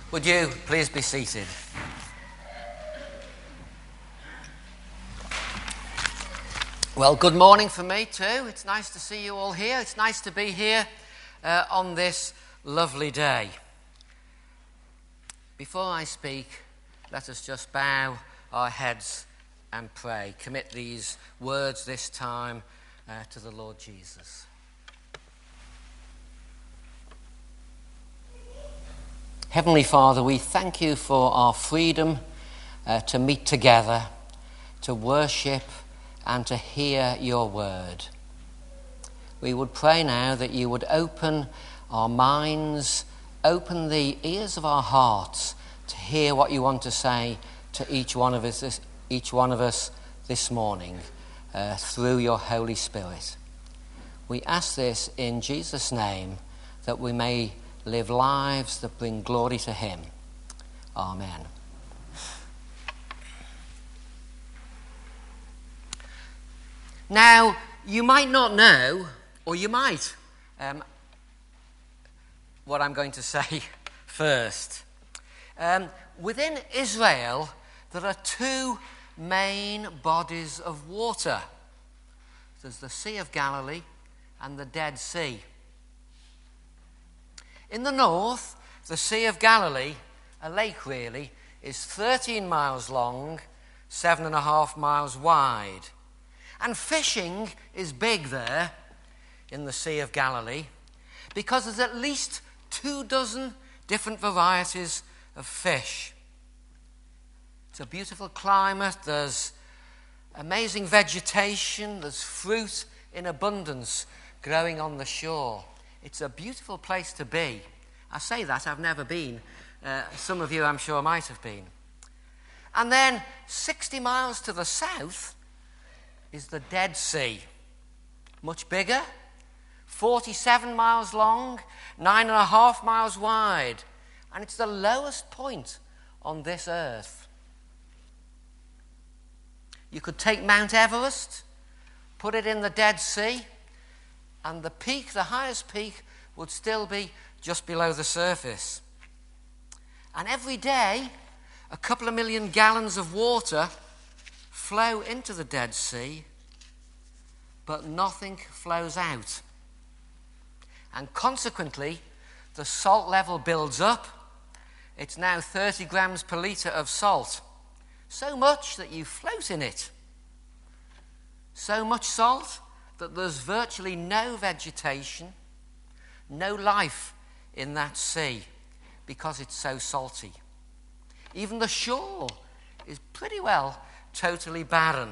Would you please be seated? Well, good morning from me too. It's nice to see you all here. It's nice to be here on this lovely day. Before I speak, let us just bow our heads and pray. Commit these words this time to the Lord Jesus. Heavenly Father, we thank you for our freedom to meet together, to worship and to hear your word. We would pray now that you would open our minds, open the ears of our hearts to hear what you want to say to each one of us this morning through your Holy Spirit. We ask this in Jesus' name, that we may live lives that bring glory to him. Amen. Now, you might not know, or you might, what I'm going to say first. Within Israel, there are two main bodies of water. There's the Sea of Galilee and the Dead Sea. In the north, the Sea of Galilee, a lake really, is 13 miles long, 7.5 miles wide. And fishing is big there in the Sea of Galilee because there's at least 24 different varieties of fish. It's a beautiful climate, there's amazing vegetation, there's fruit in abundance growing on the shore. It's a beautiful place to be. I say that, I've never been. Some of you, I'm sure, might have been. And then 60 miles to the south is the Dead Sea. Much bigger, 47 miles long, 9.5 miles wide. And it's the lowest point on this earth. You could take Mount Everest, put it in the Dead Sea, and the peak, the highest peak, would still be just below the surface. And every day, a couple of million gallons of water flow into the Dead Sea, but nothing flows out. And consequently, the salt level builds up. It's now 30 grams per litre of salt. So much that you float in it. So much salt that there's virtually no vegetation, no life in that sea because it's so salty. Even the shore is pretty well totally barren.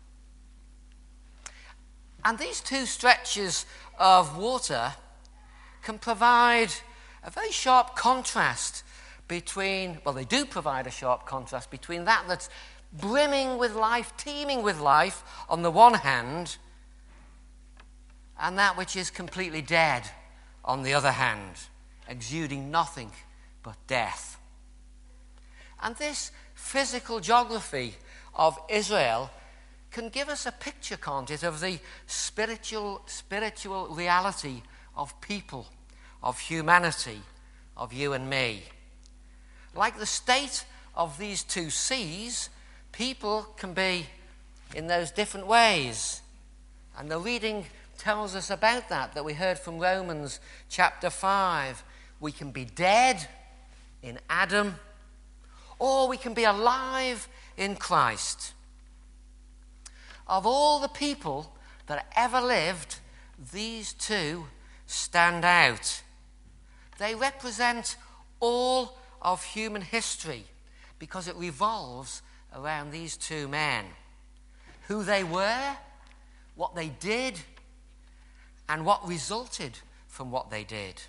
And these two stretches of water can provide a very sharp contrast between, well, they do provide a sharp contrast between that that's brimming with life, teeming with life on the one hand, and that which is completely dead on the other hand, exuding nothing but death. And this physical geography of Israel can give us a picture, can't it, of the spiritual reality of people, of humanity, of you and me. Like the state of these two seas, people can be in those different ways. And the reading tells us about that we heard from Romans chapter 5. We can be dead in Adam, or we can be alive in Christ. Of all the people that ever lived, these two stand out. They represent all of human history because it revolves around these two men. Who they were, what they did, and what resulted from what they did.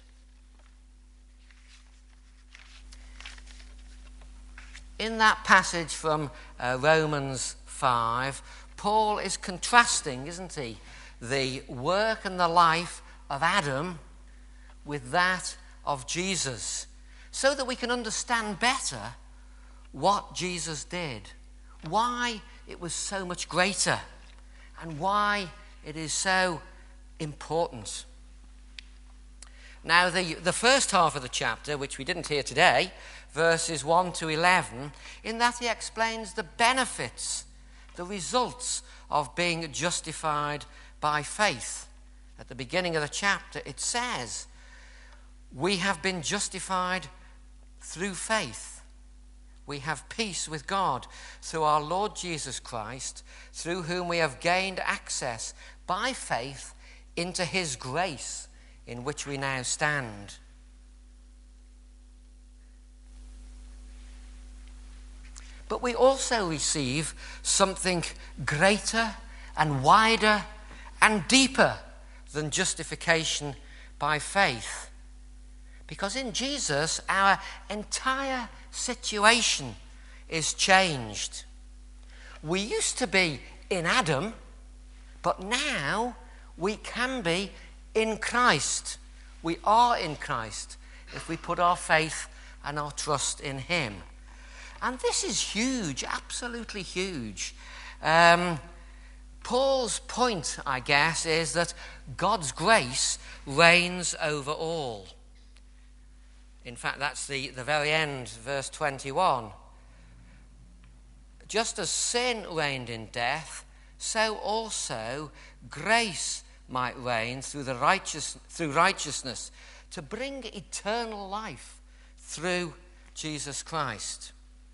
In that passage from Romans 5, Paul is contrasting, isn't he, the work and the life of Adam with that of Jesus, so that we can understand better what Jesus did, why it was so much greater, and why it is so important. Now, the first half of the chapter, which we didn't hear today, verses 1 to 11, in that he explains the benefits, the results of being justified by faith. At the beginning of the chapter, it says, we have been justified through faith. We have peace with God through our Lord Jesus Christ, through whom we have gained access by faith into his grace in which we now stand. But we also receive something greater and wider and deeper than justification by faith. Because in Jesus, our entire situation is changed. We used to be in Adam, but now we can be in Christ. We are in Christ if we put our faith and our trust in him. And this is huge, absolutely huge. Paul's point, I guess, is that God's grace reigns over all. In fact, that's the very end, verse 21. Just as sin reigned in death, so also grace might reign through righteousness to bring eternal life through Jesus Christ.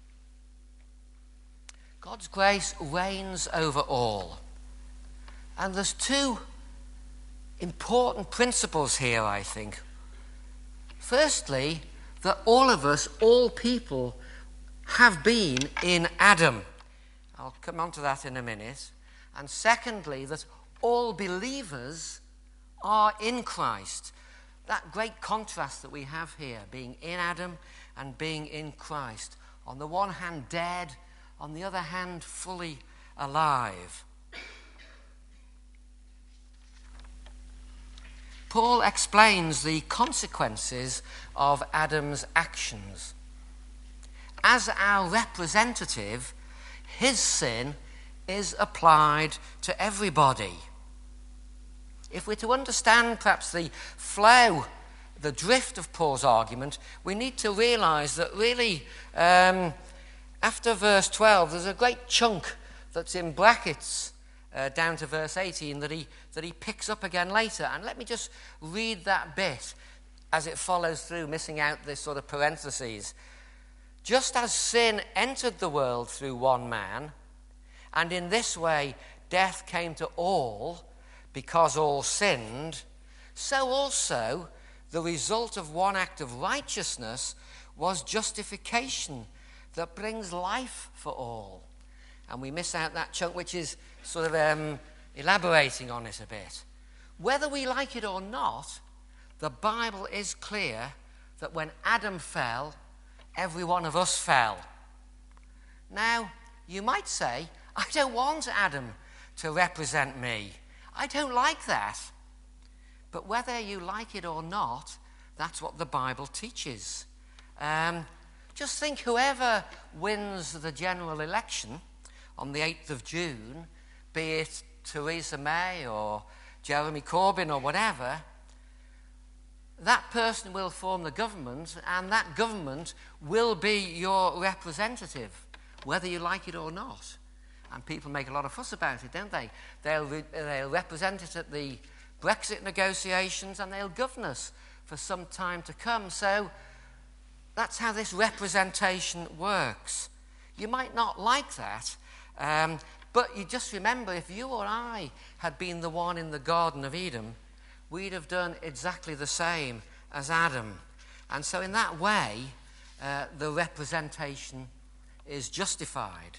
God's grace reigns over all. And there's two important principles here, I think. Firstly, that all of us, all people, have been in Adam. I'll come on to that in a minute. And secondly, that all believers are in Christ. That great contrast that we have here, being in Adam and being in Christ. On the one hand, dead. On the other hand, fully alive. Paul explains the consequences of Adam's actions. As our representative, his sin is applied to everybody. If we're to understand perhaps the flow, the drift of Paul's argument, we need to realize that really after verse 12, there's a great chunk that's in brackets down to verse 18 that he picks up again later. And let me just read that bit as it follows through, missing out this sort of parentheses. Just as sin entered the world through one man, and in this way death came to all because all sinned, so also the result of one act of righteousness was justification that brings life for all. And we miss out that chunk which is sort of elaborating on it a bit. Whether we like it or not, the Bible is clear that when Adam fell, every one of us fell. Now, you might say, I don't want Adam to represent me. I don't like that. But whether you like it or not, that's what the Bible teaches. Just think whoever wins the general election on the 8th of June, be it Theresa May or Jeremy Corbyn or whatever, that person will form the government, and that government will be your representative, whether you like it or not. And people make a lot of fuss about it, don't they? They'll represent it at the Brexit negotiations, and they'll govern us for some time to come. So that's how this representation works. You might not like that, but you just remember, if you or I had been the one in the Garden of Eden, we'd have done exactly the same as Adam. And so in that way, the representation is justified.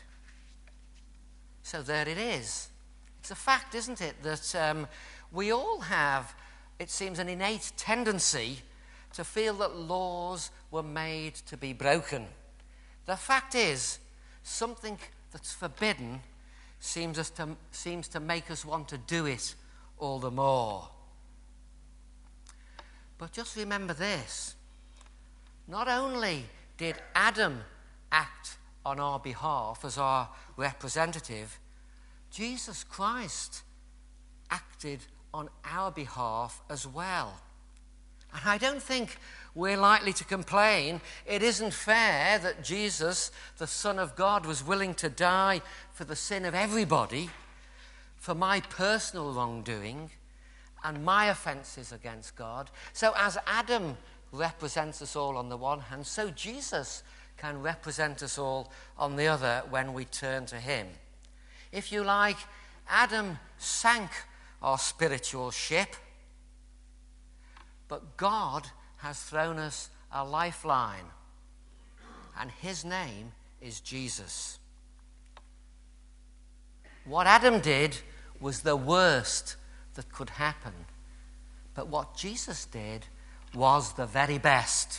So there it is. It's a fact, isn't it, that we all have, it seems, an innate tendency to feel that laws were made to be broken. The fact is, something that's forbidden seems to make us want to do it all the more. But just remember this. Not only did Adam act on our behalf as our representative, Jesus Christ acted on our behalf as well. And I don't think we're likely to complain. It isn't fair that Jesus, the Son of God, was willing to die for the sin of everybody, for my personal wrongdoing and my offences against God. So as Adam represents us all on the one hand, so Jesus can represent us all on the other when we turn to him. If you like, Adam sank our spiritual ship, but God has thrown us a lifeline, and his name is Jesus. What Adam did was the worst that could happen, but what Jesus did was the very best.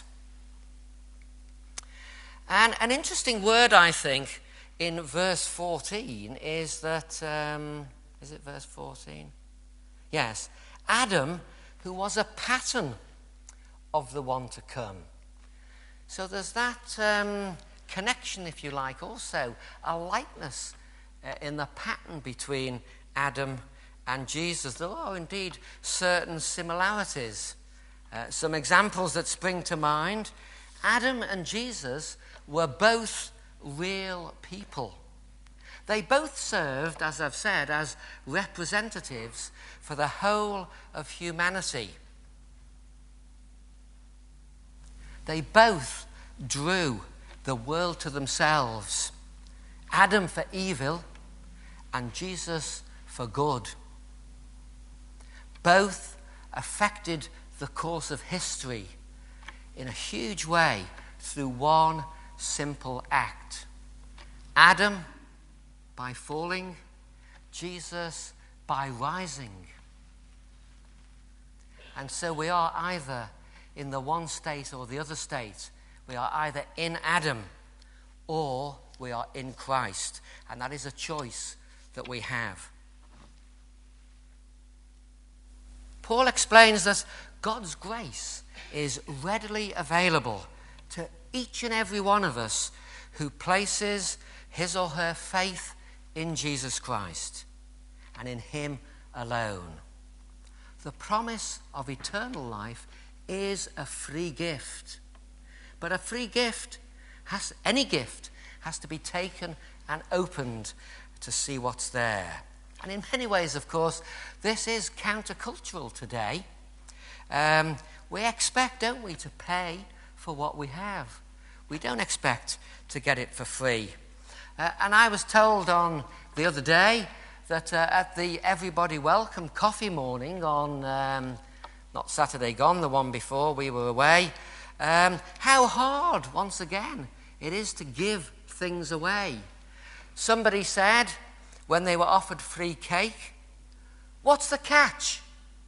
And an interesting word, I think, in verse 14 is that, is it verse 14? Yes, Adam, who was a pattern of the one to come. So there's that connection, if you like, also a likeness in the pattern between Adam and Jesus. There are indeed certain similarities. Some examples that spring to mind. Adam and Jesus were both real people. They both served, as I've said, as representatives for the whole of humanity. They both drew the world to themselves. Adam for evil and Jesus for good. Both affected the course of history in a huge way through one simple act. Adam by falling, Jesus by rising. And so we are either in the one state or the other state. We are either in Adam or we are in Christ. And that is a choice that we have. Paul explains that God's grace is readily available to each and every one of us who places his or her faith in Jesus Christ and in him alone. The promise of eternal life is a free gift. But a free gift, any gift, has to be taken and opened to see what's there. And in many ways, of course, this is countercultural today. We expect, don't we, to pay for what we have. We don't expect to get it for free. And I was told on the other day that at the Everybody Welcome coffee morning on, not Saturday gone, the one before we were away, how hard, once again, it is to give things away. Somebody said, when they were offered free cake, what's the catch?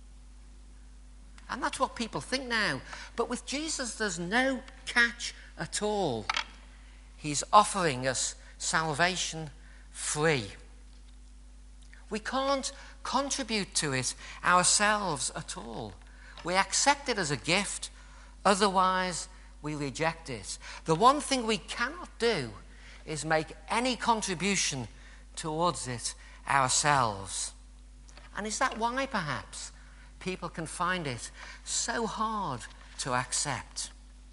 And that's what people think now. But with Jesus, there's no catch at all. He's offering us salvation free. We can't contribute to it ourselves at all. We accept it as a gift, otherwise we reject it. The one thing we cannot do is make any contribution towards it ourselves. And is that why, perhaps, people can find it so hard to accept?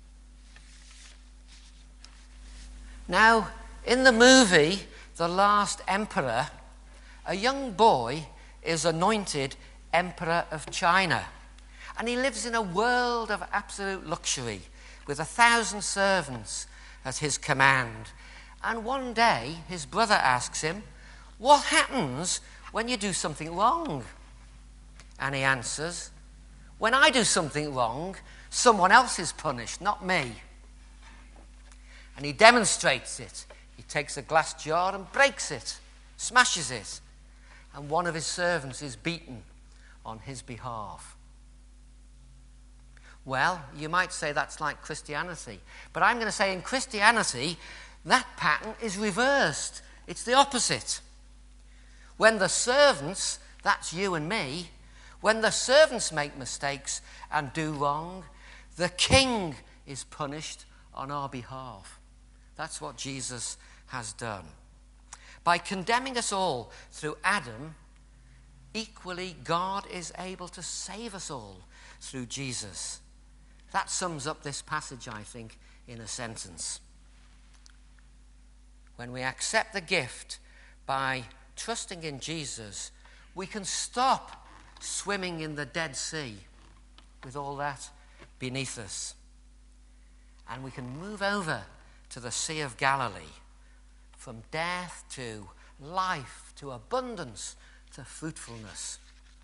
Now, in the movie The Last Emperor, a young boy is anointed Emperor of China. And he lives in a world of absolute luxury with 1,000 servants at his command. And one day, his brother asks him, what happens when you do something wrong? And he answers, when I do something wrong, someone else is punished, not me. And he demonstrates it. He takes a glass jar and breaks it, smashes it, and one of his servants is beaten on his behalf. Well, you might say that's like Christianity, but I'm going to say in Christianity, that pattern is reversed. It's the opposite. When the servants, that's you and me, when the servants make mistakes and do wrong, the king is punished on our behalf. That's what Jesus has done. By condemning us all through Adam, equally God is able to save us all through Jesus. That sums up this passage, I think, in a sentence. When we accept the gift by trusting in Jesus, we can stop swimming in the Dead Sea with all that beneath us. And we can move over to the Sea of Galilee, from death to life, to abundance, to fruitfulness.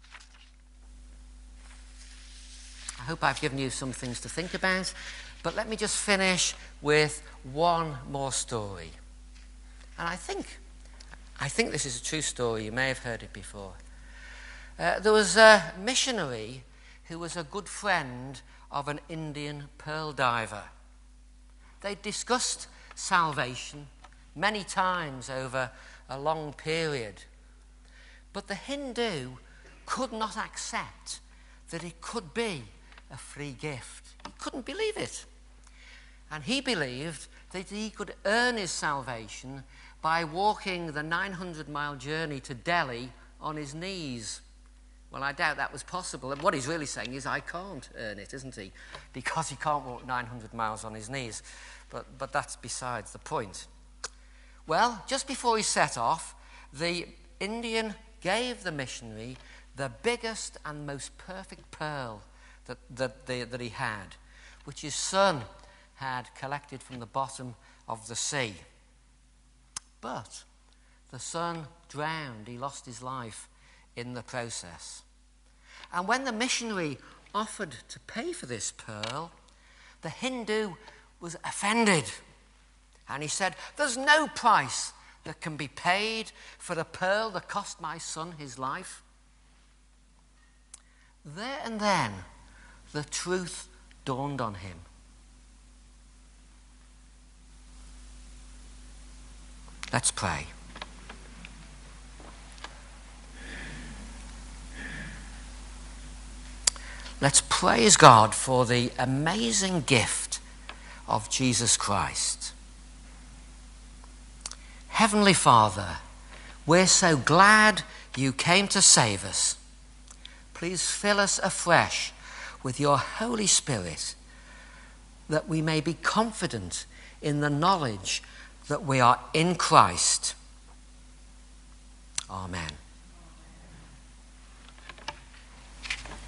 I hope I've given you some things to think about, but let me just finish with one more story. And I think this is a true story. You may have heard it before. There was a missionary who was a good friend of an Indian pearl diver. They discussed salvation many times over a long period. But the Hindu could not accept that it could be a free gift. He couldn't believe it. And he believed that he could earn his salvation by walking the 900-mile journey to Delhi on his knees. Well, I doubt that was possible. And what he's really saying is, I can't earn it, isn't he? Because he can't walk 900 miles on his knees. But that's besides the point. Well, just before he set off, the Indian gave the missionary the biggest and most perfect pearl that he had, which his son had collected from the bottom of the sea. But the son drowned. He lost his life in the process. And when the missionary offered to pay for this pearl, the Hindu was offended. And he said, "There's no price that can be paid for a pearl that cost my son his life." There and then, the truth dawned on him. Let's pray. Let's praise God for the amazing gift of Jesus Christ. Heavenly Father, we're so glad you came to save us. Please fill us afresh with your Holy Spirit, that we may be confident in the knowledge that we are in Christ. Amen.